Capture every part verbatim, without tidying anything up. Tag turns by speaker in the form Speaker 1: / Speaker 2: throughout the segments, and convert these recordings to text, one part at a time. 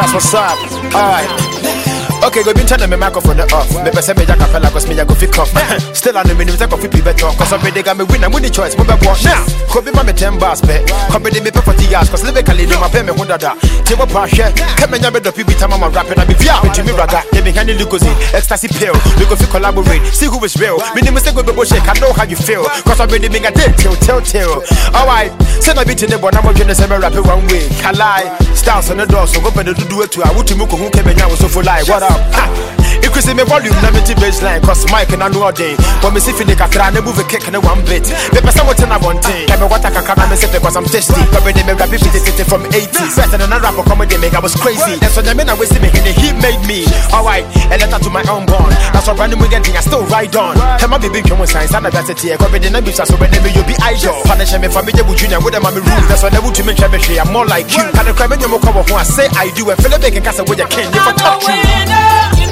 Speaker 1: That's what's up. Alright. Okay, go be turning my microphone off. Me pese me jack capella cause me I go fit off. Still on the minimum take off fit better cause already got me win and win the choice. Move back now. Could be my ten bars bet. Could be me pay for the years cause lyrically they my pay me hundred da. Table part share. Come and be the people time I'm rapping. I be via with me raga. They be handing Lucozine, ecstasy pill. We go fit collaborate. See who is real. Me name say go be shake. I know how you feel. Cause already me got tell tell tell. Alright. Send a bit in the one I'm going to say me rap it one way. Kalai. Styles on the door so go better to do it to I would to move who came and now so for life. What up? You could see me volume, let me to baseline, cause Mike and I know a day. But me see if you can move a cake and a one bit. The person what's in a one thing. Tell me what I can come and say because I'm testy. But when they make rap it from eighties. Better than a rapper comedy make I was crazy. That's when I mean I was me and he made me. Alright, a letter to my own born. That's what random we getting, I still ride on. Tell my baby come with science and I got it here. Cause when they be so whenever you be idol. Punish me for me, with junior with them I'm rude. That's why they would to make sure I'm more like you. And the crime in your more cover who I say I do. And Philip can cast away your king. If I talk to you.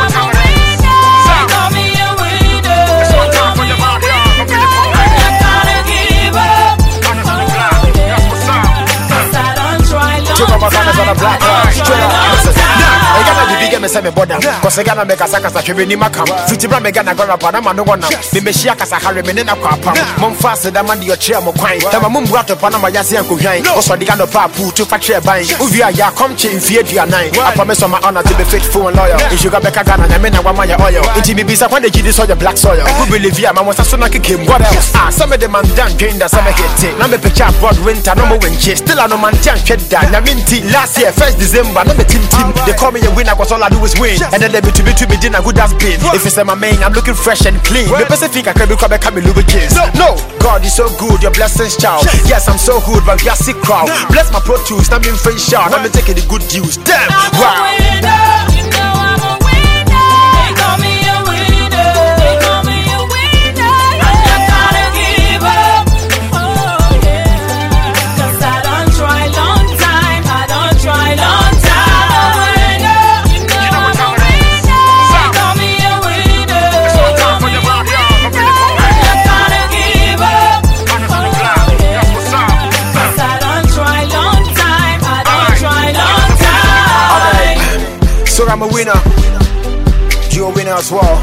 Speaker 1: On a black line, straight up. Now, I gotta be big and say me border. Cause I gotta make a sack as a tribune in my camp. Fifty brand, I gotta go up and I'm on the one. Me me shake as a Harry in a crap. Mom faster than man, your chair, more quiet. Then my mum brought up Panama Yasi and Kuhain. Also, the kind of papu to factory buying. Uvia, ya come to Infia nine. I promise on my honor to be faithful and loyal. If you got back a gun and I mean, I want my oil. It be bisa when they give this all the black soil. Who believe ya, man was a son of him. What else? Ah, some of them man done drain that some hit it. Now me picture broad winter, no more wind chase. Still I no man can't shed down. I mean, last year, first December, no me team team. They call me a winner, cause all I do is win. And then they be to be to be dinner, good as been. If it's my main, I'm looking fresh and clean. The Pacific, I can be coming, come lubricants. No, God is so good, your blessings, child. Yes, I'm so good, but we are sick crowd. Bless my pro tools, I'm in face shout. I'm taking the good news. Damn, wow. So I'm a winner, you're a winner as well.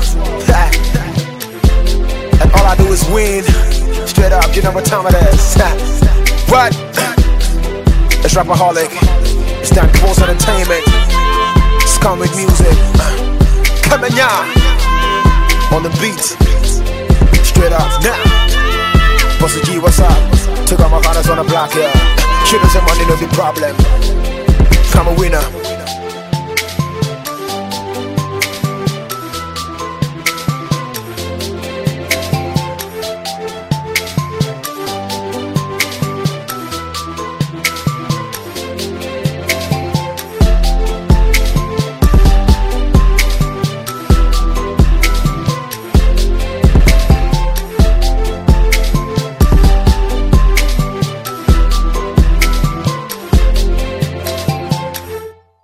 Speaker 1: And all I do is win. Straight up, you know what time it is. What? It's Rapaholic. It's Dan Pulse Entertainment. It's comic music. Coming ya on the beat. Straight up now. Bossy G, what's up? Took out my partners on the block, yeah. Shooters and money, no big problem. I'm a winner.